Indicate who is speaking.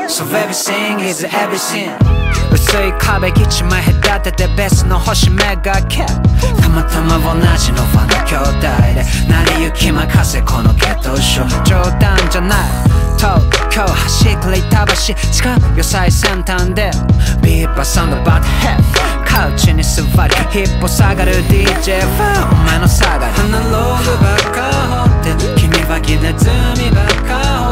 Speaker 1: So everything is everything 薄い壁一枚隔てて別の星めがけたまたま同じのファンの兄弟で成り行き任せこのゲットショー冗談じゃない東京端くれ板橋使うよ最先端でビーバーサンドバッドヘッカウチに座りヒップ下がる DJ ファンお前の下がりアナログばっか掘って君はギネズミばっか掘って